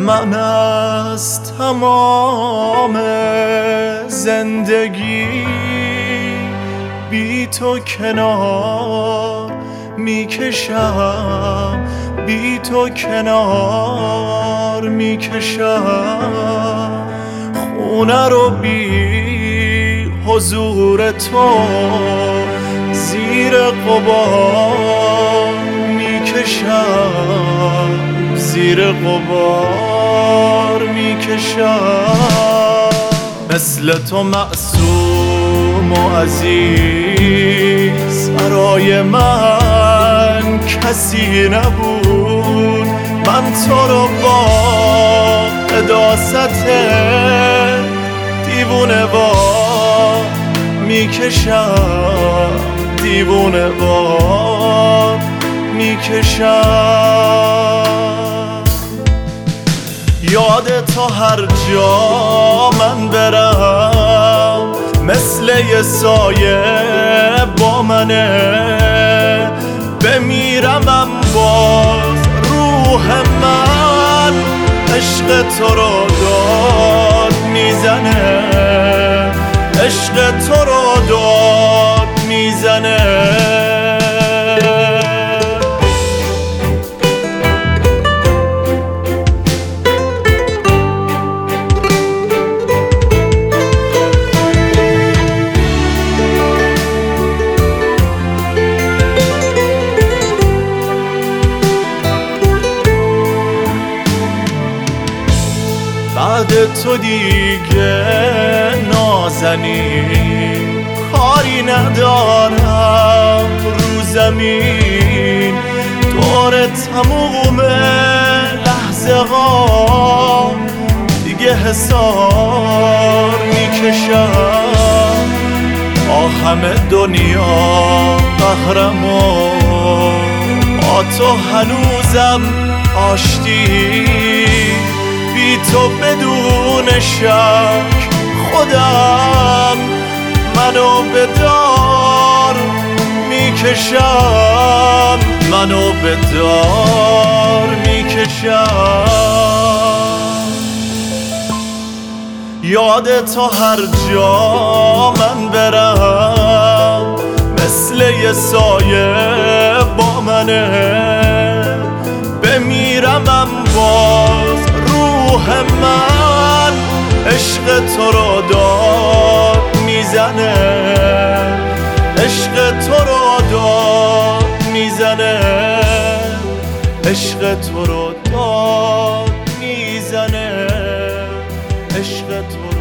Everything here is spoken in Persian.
من از تمام زندگی بی تو کنار میکشم، بی تو کنار میکشم. خونه رو بی حضور تو زیر غبار میکشم، زیر غبار میکشم. مثل تو معصوم و عزیز برای من کسی نبود. من تو رو با قداست دیوونه وار میکشم، دیوونه وار میکشم. یاد تو هر جا من برم مثل یه سایه با منه. بمیرمم باز روح من عشق تو رو داد میزنه، عشق تو رو داد میزنه. بعد تو دیگه نازنین کاری ندارم رو زمین. دور تموم لحظه ها دیگه حصار میکشم. با همه دنیا قهرمان، با تو هنوزم آشتی. بی تو بدون شک خودم منو به دار میکشم، منو به دار میکشم. یاد تو هر جا من برم مثل یه سایه با منه. بمیرمم باز روح من عشق تو رو داد میزنه، عشق تو رو داد میزنه، عشق تو رو داد میزنه، عشق تو